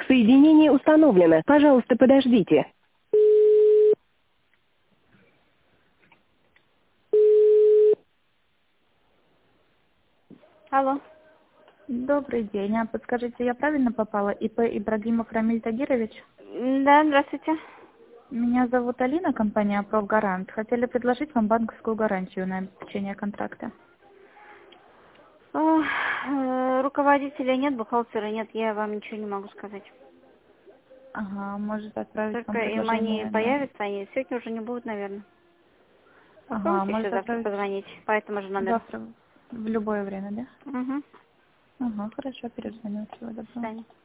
Соединение установлено. Пожалуйста, подождите. Алло. Добрый день. А подскажите, я правильно попала? ИП Ибрагимов Рамиль Тагирович? Да, здравствуйте. Меня зовут Алина, компания «Профгарант». Хотели предложить вам банковскую гарантию на обеспечение контракта. Руководителя нет, бухгалтера нет, я вам ничего не могу сказать. Ага, может отправить вам Только им они предложение на... появятся, они сегодня уже не будут, наверное. Ага, Попробуйте еще может завтра отправить позвонить по этому же номеру. завтра в любое время, да? Угу. Ага, хорошо, перезвоню. Всего До доброго. свидания.